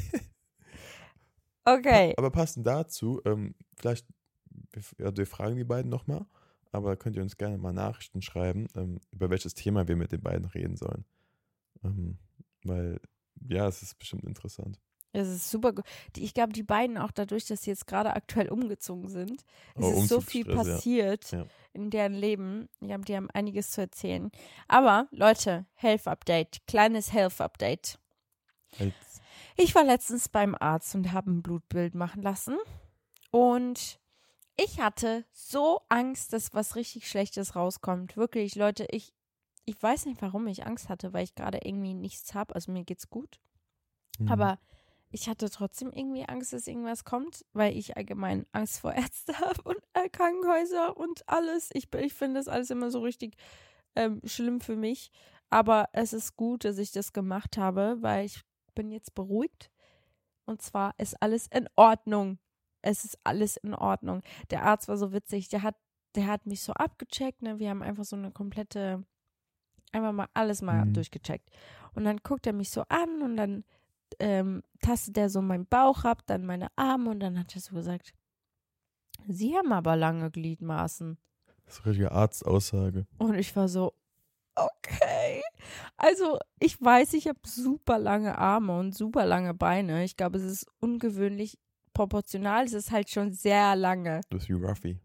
Okay. Aber passend dazu, vielleicht, wir fragen die beiden nochmal, aber könnt ihr uns gerne mal Nachrichten schreiben, über welches Thema wir mit den beiden reden sollen. Weil, ja, es ist bestimmt interessant. Es ist super gut. Ich glaube, die beiden auch dadurch, dass sie jetzt gerade aktuell umgezogen sind, ist so viel passiert in deren Leben. Die haben einiges zu erzählen. Aber, Leute, Health Update. Kleines Health Update. Ich war letztens beim Arzt und habe ein Blutbild machen lassen. Und ich hatte so Angst, dass was richtig Schlechtes rauskommt. Wirklich, Leute, ich weiß nicht, warum ich Angst hatte, weil ich gerade irgendwie nichts habe. Also mir geht's gut. Aber ich hatte trotzdem irgendwie Angst, dass irgendwas kommt, weil ich allgemein Angst vor Ärzten habe und Krankenhäuser und alles. Ich finde das alles immer so richtig schlimm für mich. Aber es ist gut, dass ich das gemacht habe, weil ich bin jetzt beruhigt. Und zwar ist alles in Ordnung. Es ist alles in Ordnung. Der Arzt war so witzig. Der hat mich so abgecheckt. Ne? Wir haben einfach so eine komplette, einfach mal alles mal durchgecheckt. Und dann guckt er mich so an und dann tastet er so meinen Bauch ab, dann meine Arme und dann hat er so gesagt, Sie haben aber lange Gliedmaßen. Das ist eine richtige Arztaussage. Und ich war so, okay. Also ich weiß, ich habe super lange Arme und super lange Beine. Ich glaube, es ist ungewöhnlich proportional. Es ist halt schon sehr lange. Das ist wie Ruffy.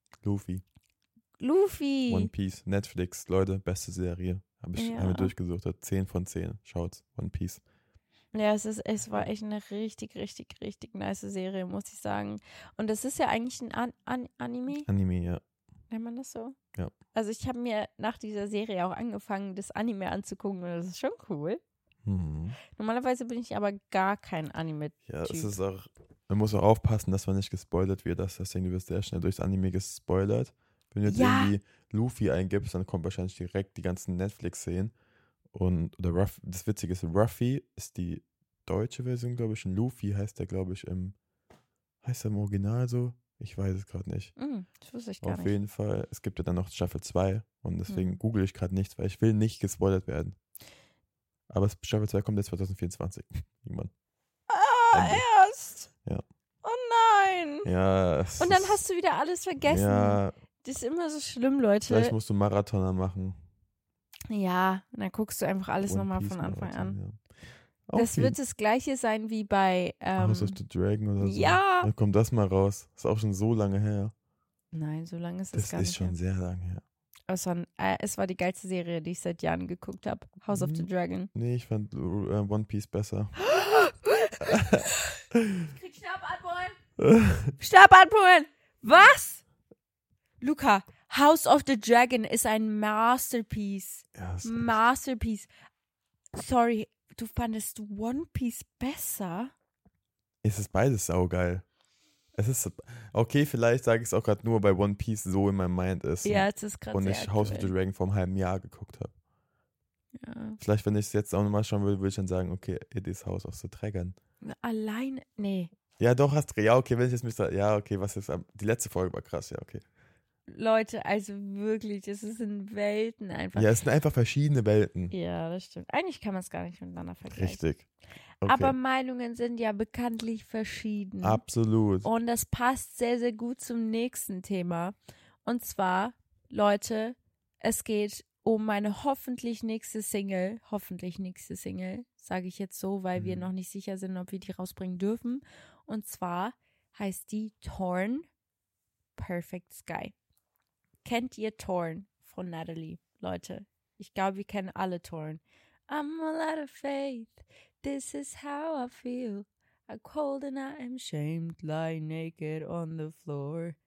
Luffy. One Piece. Netflix, Leute, beste Serie. Habe ich einmal durchgesucht. 10 von 10. Schaut's. One Piece. Ja, es war echt eine richtig, richtig, richtig nice Serie, muss ich sagen. Und das ist ja eigentlich ein Anime. Anime, ja. Nennt man das so? Ja. Also ich habe mir nach dieser Serie auch angefangen, das Anime anzugucken und das ist schon cool. Normalerweise bin ich aber gar kein Anime-Typ. Ja, es ist auch, man muss auch aufpassen, dass man nicht gespoilert wird. Deswegen, du wirst sehr schnell durchs Anime gespoilert. Wenn du jetzt irgendwie Luffy eingibst, dann kommt wahrscheinlich direkt die ganzen Netflix-Szenen. Das Witzige ist, Ruffy ist die deutsche Version, glaube ich, und Luffy heißt der, glaube ich, heißt der im Original so? Ich weiß es gerade nicht. Das wusste ich gar nicht. Auf jeden Fall, es gibt ja dann noch Staffel 2 und deswegen google ich gerade nichts, weil ich will nicht gespoilert werden. Aber Staffel 2 kommt jetzt 2024. Irgendwann. Erst? Ja. Oh nein. Ja. Und dann hast du wieder alles vergessen. Ja. Das ist immer so schlimm, Leute. Vielleicht musst du Marathoner machen. Ja, und dann guckst du einfach alles nochmal von Anfang an. Ja. Das wird das Gleiche sein wie bei House of the Dragon oder so. Ja. Dann kommt das mal raus. Ist auch schon so lange her. Nein, so lange ist es gar nicht. Das ist schon sehr lange her. Es war die geilste Serie, die ich seit Jahren geguckt habe. House of the Dragon. Nee, ich fand One Piece besser. Ich krieg Schnappatmung. Schnappatmung. Was? Luca, House of the Dragon ist ein Masterpiece. Ja, Masterpiece. Sorry, du fandest One Piece besser? Es ist beides saugeil. Es ist, okay, vielleicht sage ich es auch gerade nur, weil One Piece so in meinem Mind ist. Ja, es ist gerade und ich House of the Dragon vor einem halben Jahr geguckt habe. Ja. Vielleicht, wenn ich es jetzt auch nochmal schauen will, würde ich dann sagen, okay, it is House of the Dragon. Alleine? Nee. Ja, doch, ja, okay, wenn ich jetzt die letzte Folge war krass, ja, okay. Leute, also wirklich, es sind Welten einfach. Ja, es sind einfach verschiedene Welten. Ja, das stimmt. Eigentlich kann man es gar nicht miteinander vergleichen. Richtig. Okay. Aber Meinungen sind ja bekanntlich verschieden. Absolut. Und das passt sehr, sehr gut zum nächsten Thema. Und zwar, Leute, es geht um meine hoffentlich nächste Single, sage ich jetzt so, weil wir noch nicht sicher sind, ob wir die rausbringen dürfen. Und zwar heißt die Torn Perfect Sky. Kennt ihr Torn von Natalie, Leute? Ich glaube, wir kennen alle Torn. I'm all out of faith, this is how I feel. I'm cold and I am shamed, lie naked on the floor.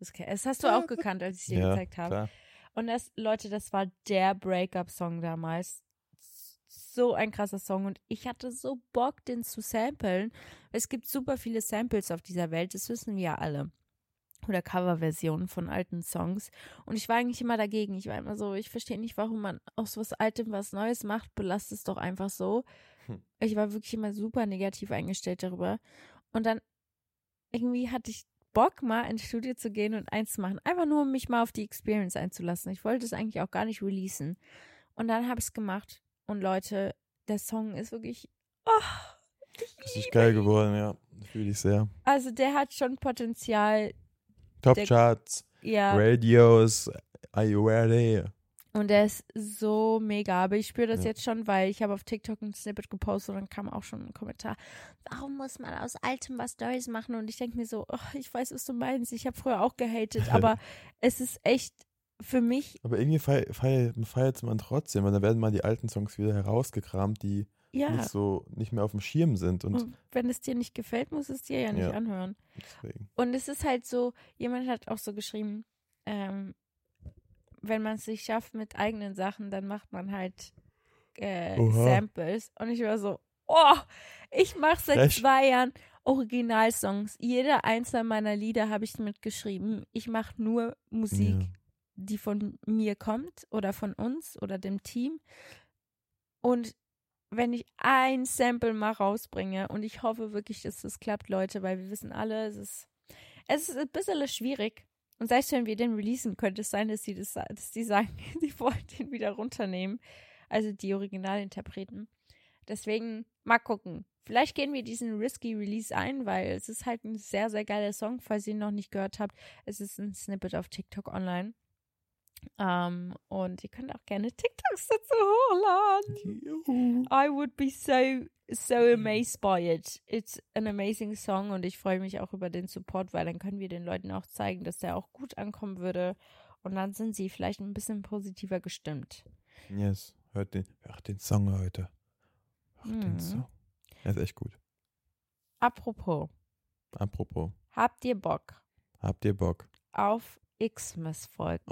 Das hast du auch gekannt, als ich dir Ja, gezeigt habe. klar. Und Leute, das war der Breakup-Song damals. So ein krasser Song. Und ich hatte so Bock, den zu samplen. Es gibt super viele Samples auf dieser Welt, das wissen wir ja alle. Oder Coverversionen von alten Songs. Und ich war eigentlich immer dagegen. Ich war immer so, ich verstehe nicht, warum man aus was Altem was Neues macht. Belasst es doch einfach so. Ich war wirklich immer super negativ eingestellt darüber. Und dann irgendwie hatte ich Bock, mal ins Studio zu gehen und eins zu machen. Einfach nur, um mich mal auf die Experience einzulassen. Ich wollte es eigentlich auch gar nicht releasen. Und dann habe ich es gemacht. Und Leute, der Song ist wirklich, Richtig geil geworden, ja. Fühle ich sehr. also der hat schon Potenzial. Top-Charts, Ja. Radios, are you ready? Und der ist so mega. Aber ich spüre das jetzt schon, weil ich habe auf TikTok ein Snippet gepostet und dann kam auch schon ein Kommentar. Warum muss man aus Altem was Neues machen? Und ich denke mir so, ich weiß, was du meinst. Ich habe früher auch gehatet, aber es ist echt für mich. Aber irgendwie feiert man trotzdem, weil dann werden mal die alten Songs wieder herausgekramt, die nicht mehr auf dem Schirm sind. Und wenn es dir nicht gefällt, musst du es dir ja nicht anhören. Deswegen. Und es ist halt so, jemand hat auch so geschrieben, wenn man es sich schafft mit eigenen Sachen, dann macht man halt Samples. Und ich war so, ich mache seit 2 Jahren Originalsongs. Jeder einzelne meiner Lieder habe ich mitgeschrieben. Ich mache nur Musik, die von mir kommt oder von uns oder dem Team. Und wenn ich ein Sample mal rausbringe, und ich hoffe wirklich, dass das klappt, Leute, weil wir wissen alle, es ist ein bisschen schwierig. Und selbst wenn wir den releasen, könnte es sein, dass die sagen, die wollen den wieder runternehmen. Also die Originalinterpreten. Deswegen mal gucken. Vielleicht gehen wir diesen Risky Release ein, weil es ist halt ein sehr, sehr geiler Song. Falls ihr ihn noch nicht gehört habt, es ist ein Snippet auf TikTok online. Und ihr könnt auch gerne TikToks dazu hochladen. I would be so amazed by it. It's an amazing song und ich freue mich auch über den Support, weil dann können wir den Leuten auch zeigen, dass der auch gut ankommen würde und dann sind sie vielleicht ein bisschen positiver gestimmt. Yes, hört den Song heute. Hört den Song. Er ist echt gut. Apropos. Habt ihr Bock? Auf Xmas-Folgen.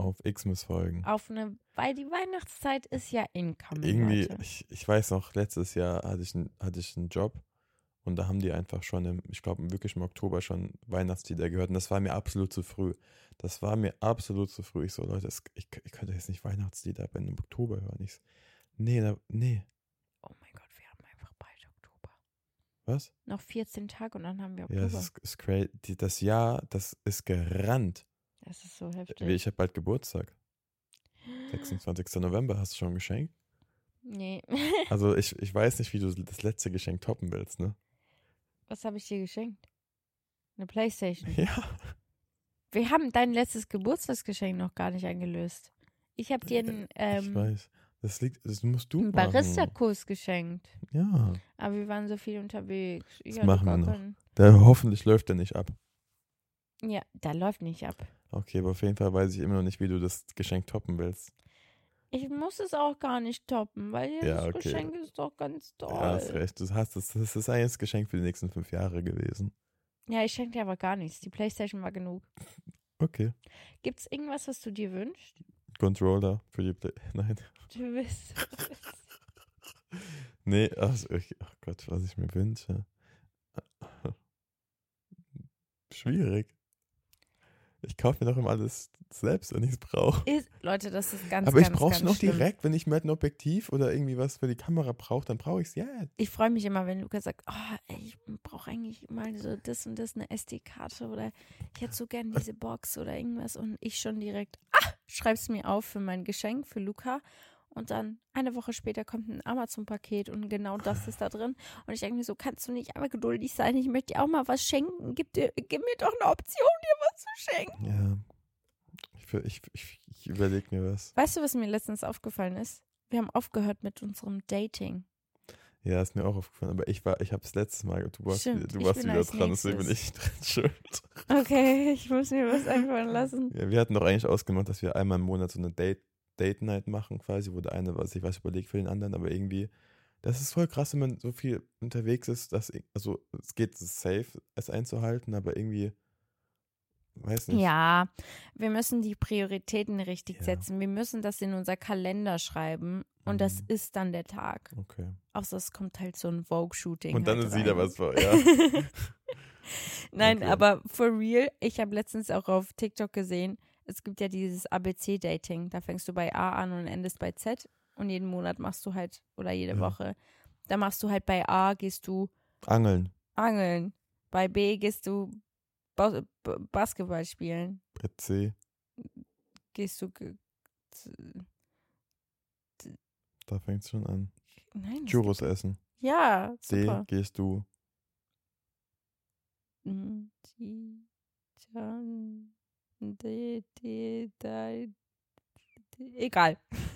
Weil die Weihnachtszeit ist ja incoming. Irgendwie, Leute. ich weiß noch, letztes Jahr hatte ich einen Job und da haben die einfach schon ich glaube wirklich im Oktober schon Weihnachtslieder gehört und das war mir absolut zu früh. Ich so, Leute, ich könnte jetzt nicht Weihnachtslieder im Oktober hören. Nee. Oh mein Gott, wir haben einfach bald Oktober. Was? Noch 14 Tage und dann haben wir Oktober. Ja, das ist crazy. Das Jahr, das ist gerannt. Das ist so heftig. Ich habe bald Geburtstag. 26. November, hast du schon ein Geschenk? Nee. Also ich weiß nicht, wie du das letzte Geschenk toppen willst, ne? Was habe ich dir geschenkt? Eine Playstation. Ja. Wir haben dein letztes Geburtstagsgeschenk noch gar nicht eingelöst. Ich habe dir ich weiß. Das musst du einen machen. Barista-Kurs geschenkt. Ja. Aber wir waren so viel unterwegs. Das machen wir noch. Hoffentlich läuft der nicht ab. Ja, der läuft nicht ab. Okay, aber auf jeden Fall weiß ich immer noch nicht, wie du das Geschenk toppen willst. Ich muss es auch gar nicht toppen, weil das Geschenk ist doch ganz toll. Ja, hast recht. Das ist eigentlich das Geschenk für die nächsten 5 Jahre gewesen. Ja, ich schenke dir aber gar nichts. Die Playstation war genug. Okay. Gibt's irgendwas, was du dir wünschst? Controller für die Nein. Du bist. Nee, oh Gott, was ich mir wünsche. Schwierig. Ich kaufe mir doch immer alles selbst, wenn ich es brauche. Leute, das ist ganz, aber ganz, ich brauche es noch schlimm. direkt, wenn ich mir halt ein Objektiv oder irgendwie was für die Kamera brauche, dann brauche ich es jetzt. Ich freue mich immer, wenn Lukas sagt, ich brauche eigentlich mal so das und das, eine SD-Karte oder ich hätte so gern diese Box oder irgendwas und ich schon direkt, schreib's mir auf für mein Geschenk für Luca und dann eine Woche später kommt ein Amazon-Paket und genau das ist da drin und ich denke mir so, kannst du nicht einmal geduldig sein, ich möchte dir auch mal was schenken, gib mir doch eine Option, dir was zu schenken. Ja. Ich überlege mir was. Weißt du, was mir letztens aufgefallen ist? Wir haben aufgehört mit unserem Dating. Ja, ist mir auch aufgefallen, aber ich habe es letztes Mal, du warst Stimmt, wieder dran, deswegen bin ich dran schuld. Okay, ich muss mir was einfallen lassen. Ja, wir hatten doch eigentlich ausgemacht, dass wir einmal im Monat so eine Date-Night machen quasi, wo der eine sich was überlegt für den anderen, aber irgendwie, das ist voll krass, wenn man so viel unterwegs ist, es geht safe, es einzuhalten, aber irgendwie weiß nicht. Ja, wir müssen die Prioritäten richtig setzen. Wir müssen das in unser Kalender schreiben und das ist dann der Tag. Okay. Außer es kommt halt so ein Vogue-Shooting. Und dann halt ist rein. wieder was vor, ja. Nein, Okay. aber for real, ich habe letztens auch auf TikTok gesehen, es gibt ja dieses ABC-Dating. Da fängst du bei A an und endest bei Z und jeden Monat machst du halt, oder jede Woche, da machst du halt bei A, gehst du Angeln. angeln. Bei B gehst du Basketball spielen. Bei C. Gehst du. Da fängt es schon an. Nein. Churros essen. Ja, D. super. Gehst du. Egal.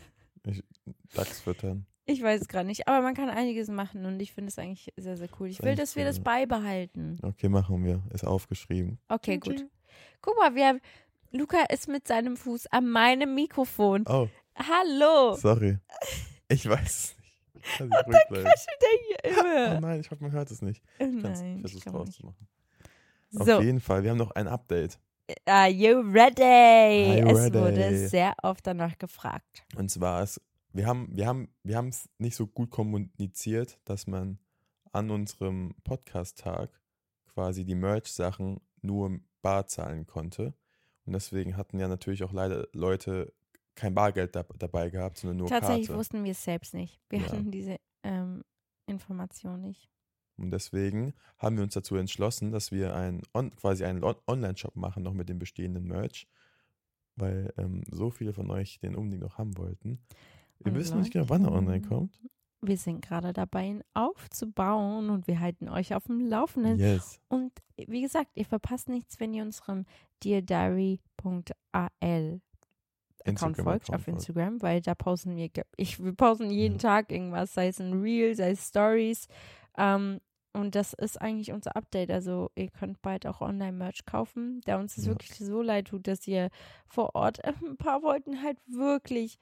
Dachs füttern. Ich weiß es gerade nicht, aber man kann einiges machen und ich finde es eigentlich sehr, sehr cool. Ich will, dass wir das beibehalten. Okay, machen wir. Ist aufgeschrieben. Okay, gut. Guck mal, Luca ist mit seinem Fuß an meinem Mikrofon. Oh, Hallo. sorry. Ich weiß es nicht. Und dann kuschelt er hier Oh immer. nein, ich hoffe, man hört es nicht. Nein, Ich versuche es rauszumachen. So, Auf jeden Fall, wir haben noch ein Update. are you ready? Are you Es wurde ready? sehr oft danach gefragt. Und zwar wir haben es nicht so gut kommuniziert, dass man an unserem Podcast-Tag quasi die Merch-Sachen nur im Bar zahlen konnte. Und deswegen hatten ja natürlich auch leider Leute kein Bargeld dabei gehabt, sondern nur Tatsächlich Karte. wussten wir es selbst nicht. Wir Ja. hatten diese Information nicht. Und deswegen haben wir uns dazu entschlossen, dass wir quasi einen Online-Shop machen, noch mit dem bestehenden Merch, weil so viele von euch den unbedingt noch haben wollten. Wir Und wissen nicht genau, wann er online Leute, kommt. Wir sind gerade dabei, ihn aufzubauen und wir halten euch auf dem Laufenden. Yes. Und wie gesagt, ihr verpasst nichts, wenn ihr unserem deardiary.al Account folgt auf Instagram, weil da posten wir posten jeden Tag irgendwas, sei es ein Reel, sei es Stories. Und das ist eigentlich unser Update. Also ihr könnt bald auch Online-Merch kaufen, da uns es wirklich so leid tut, dass ihr vor Ort, ein paar wollten halt wirklich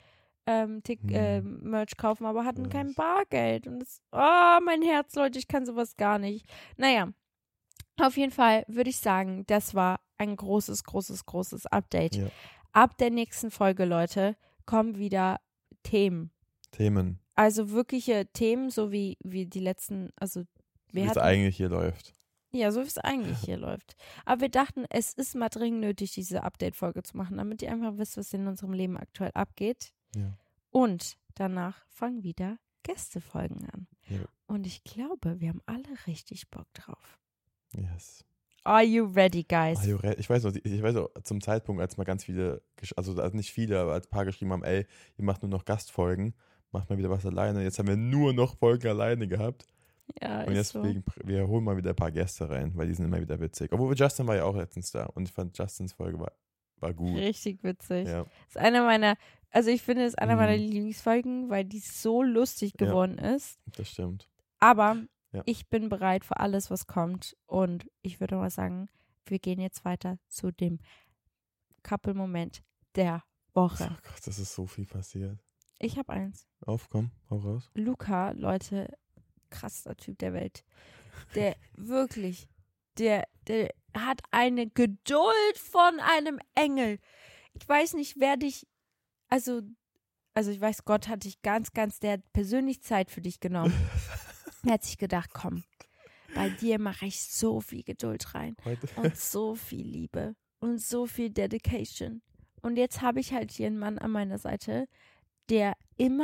Merch kaufen, aber hatten kein Bargeld. Und mein Herz, Leute, ich kann sowas gar nicht. Naja, auf jeden Fall würde ich sagen, das war ein großes, großes, großes Update. Ja. Ab der nächsten Folge, Leute, kommen wieder Themen. Also wirkliche Themen, so wie die letzten, also wie es eigentlich hier läuft. Ja, so wie es eigentlich hier läuft. Aber wir dachten, es ist mal dringend nötig, diese Update-Folge zu machen, damit ihr einfach wisst, was in unserem Leben aktuell abgeht. Ja. Und danach fangen wieder Gästefolgen an. Ja. Und ich glaube, wir haben alle richtig Bock drauf. Yes. Are you ready, guys? Ich weiß noch, zum Zeitpunkt, als mal ganz viele, also nicht viele, aber als ein paar geschrieben haben, ey, ihr macht nur noch Gastfolgen, macht mal wieder was alleine. Jetzt haben wir nur noch Folgen alleine gehabt. Ja, Und deswegen, wir holen mal wieder ein paar Gäste rein, weil die sind immer wieder witzig. Obwohl Justin war ja auch letztens da und ich fand Justins Folge war gut. richtig witzig. Ja. Ist einer meiner, also ich finde, es ist einer meiner Lieblingsfolgen, weil die so lustig geworden ist. Das stimmt. Aber ich bin bereit für alles, was kommt. Und ich würde mal sagen, wir gehen jetzt weiter zu dem Couple-Moment der Woche. Oh Gott, das ist so viel passiert. Ich habe eins. Komm, hau raus. Luca, Leute, krasser Typ der Welt. Der wirklich, der hat eine Geduld von einem Engel. Ich weiß nicht, wer dich, also ich weiß, Gott hat dich der hat persönlich Zeit für dich genommen. Er hat sich gedacht, komm, bei dir mache ich so viel Geduld rein und so viel Liebe und so viel Dedication. Und jetzt habe ich halt hier einen Mann an meiner Seite, der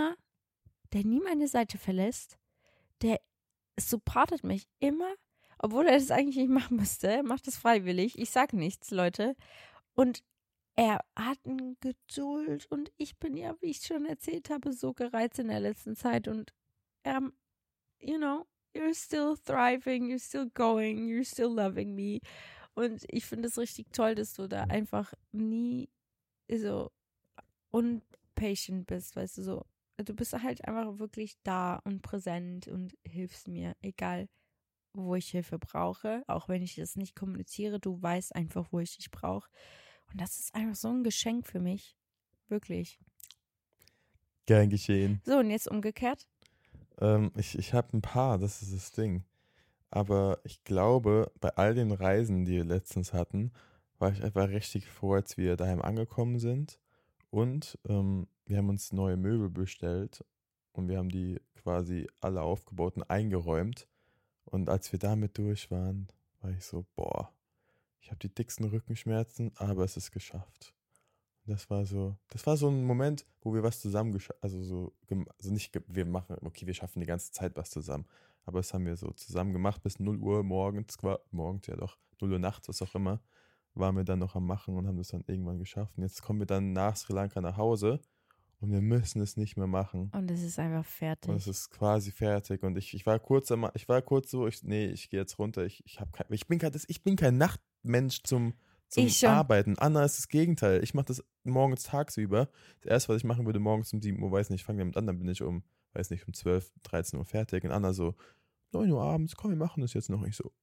nie meine Seite verlässt, der supportet mich immer, obwohl er das eigentlich nicht machen müsste. Er macht das freiwillig. Ich sag nichts, Leute. Und er hat eine Geduld und ich bin ja, wie ich schon erzählt habe, so gereizt in der letzten Zeit und you're still thriving, you're still going, you're still loving me. Und ich finde es richtig toll, dass du da einfach nie so unpatient bist, weißt du, so. Du bist halt einfach wirklich da und präsent und hilfst mir, egal wo ich Hilfe brauche, auch wenn ich das nicht kommuniziere, du weißt einfach, wo ich dich brauche. Und das ist einfach so ein Geschenk für mich. Wirklich. Gern geschehen. So, und jetzt umgekehrt? Ich habe ein paar, das ist das Ding. Aber ich glaube, bei all den Reisen, die wir letztens hatten, war ich einfach richtig froh, als wir daheim angekommen sind. Und wir haben uns neue Möbel bestellt und wir haben die quasi alle aufgebaut und eingeräumt. Und als wir damit durch waren, war ich so, boah, ich habe die dicksten Rückenschmerzen, aber es ist geschafft. Das war so ein Moment, wo wir was zusammen wir machen, okay, wir schaffen die ganze Zeit was zusammen, aber das haben wir so zusammen gemacht bis 0 Uhr morgens ja doch, 0 Uhr nachts, was auch immer, waren wir dann noch am Machen und haben das dann irgendwann geschafft. Und jetzt kommen wir dann nach Sri Lanka nach Hause und wir müssen es nicht mehr machen. Und es ist einfach fertig. Und es ist quasi fertig. Und ich war kurz so, ich gehe jetzt runter. Ich bin kein Nachtmensch zum Arbeiten. Anna ist das Gegenteil. Ich mache das morgens tagsüber. Das erste, was ich machen würde, morgens um 7 Uhr, weiß nicht, ich fange damit an, dann bin ich um 12, 13 Uhr fertig. Und Anna so, 9 Uhr abends, komm, wir machen das jetzt noch. Ich so,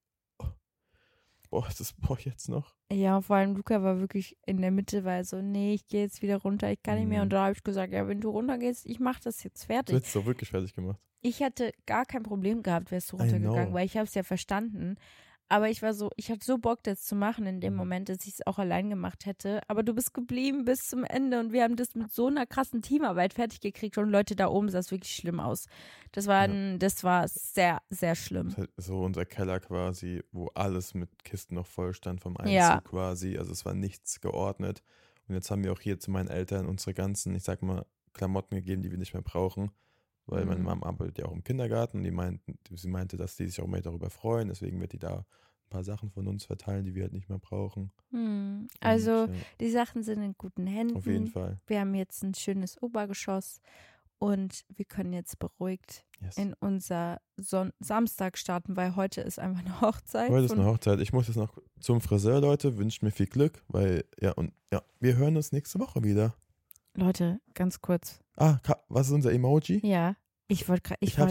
das brauche ich jetzt noch. Ja, vor allem Luca war wirklich in der Mitte, weil so, nee, ich gehe jetzt wieder runter, ich kann nicht mehr. Und da habe ich gesagt, ja, wenn du runtergehst, ich mache das jetzt fertig. Du hättest es doch wirklich fertig gemacht. Ich hätte gar kein Problem gehabt, wärst du runtergegangen, weil ich habe es ja verstanden. Aber ich hatte so Bock, das zu machen in dem Moment, dass ich es auch allein gemacht hätte. Aber du bist geblieben bis zum Ende und wir haben das mit so einer krassen Teamarbeit fertig gekriegt und Leute, da oben sah es wirklich schlimm aus. Das war sehr, sehr schlimm. Das ist so unser Keller quasi, wo alles mit Kisten noch voll stand vom Einzug quasi. Also es war nichts geordnet. Und jetzt haben wir auch hier zu meinen Eltern unsere ganzen, ich sag mal, Klamotten gegeben, die wir nicht mehr brauchen. Weil meine Mama arbeitet ja auch im Kindergarten und sie meinte, dass die sich auch mehr darüber freuen. Deswegen wird die da ein paar Sachen von uns verteilen, die wir halt nicht mehr brauchen. Also die Sachen sind in guten Händen. Auf jeden Fall. Wir haben jetzt ein schönes Obergeschoss und wir können jetzt beruhigt in unser Samstag starten, weil heute ist einfach eine Hochzeit. Heute ist eine Hochzeit. Ich muss jetzt noch zum Friseur, Leute. Wünscht mir viel Glück, weil wir hören uns nächste Woche wieder. Leute, ganz kurz. Was ist unser Emoji? Ja, ich war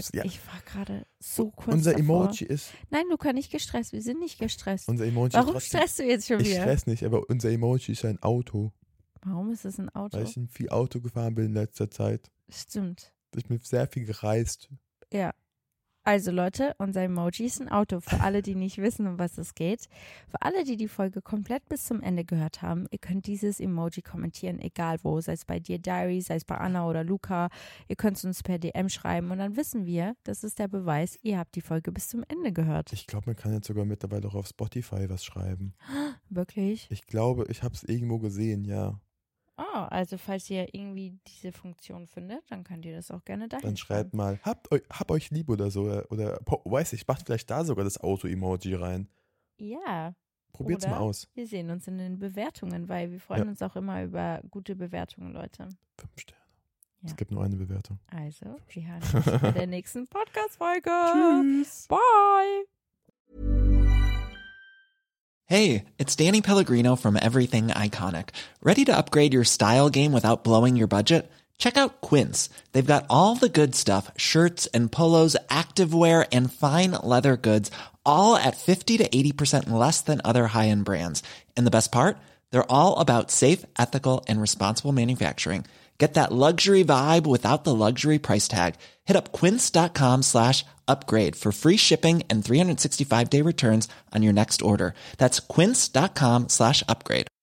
gerade so kurz Unser davor. Emoji ist... Nein, Luca, nicht gestresst. Wir sind nicht gestresst. Unser Emoji Warum stresst du jetzt schon wieder? Ich stress nicht, aber unser Emoji ist ein Auto. Warum ist es ein Auto? Weil ich viel Auto gefahren bin in letzter Zeit. Stimmt. Ich bin sehr viel gereist. Ja. Also Leute, unser Emoji ist ein Auto. Für alle, die nicht wissen, um was es geht. Für alle, die die Folge komplett bis zum Ende gehört haben, ihr könnt dieses Emoji kommentieren, egal wo. Sei es bei dir, Diary, sei es bei Anna oder Luca. Ihr könnt es uns per DM schreiben und dann wissen wir, das ist der Beweis, ihr habt die Folge bis zum Ende gehört. Ich glaube, man kann jetzt sogar mittlerweile auch auf Spotify was schreiben. Wirklich? Ich glaube, ich habe es irgendwo gesehen, ja. Oh, also falls ihr irgendwie diese Funktion findet, dann könnt ihr das auch gerne dahin Dann schreibt mal, hab euch lieb oder so. Oder weiß ich, macht vielleicht da sogar das Auto-Emoji rein. Ja. Probiert's mal aus. Wir sehen uns in den Bewertungen, weil wir freuen uns auch immer über gute Bewertungen, Leute. 5 Sterne. Ja. Es gibt nur eine Bewertung. Also, wir hören uns bei der nächsten Podcast-Folge. Tschüss. Bye. Hey, it's Danny Pellegrino from Everything Iconic. Ready to upgrade your style game without blowing your budget? Check out Quince. They've got all the good stuff, shirts and polos, activewear, and fine leather goods, all at 50 to 80% less than other high-end brands. And the best part? They're all about safe, ethical, and responsible manufacturing. Get that luxury vibe without the luxury price tag. Hit up quince.com/upgrade for free shipping and 365-day returns on your next order. That's quince.com/upgrade.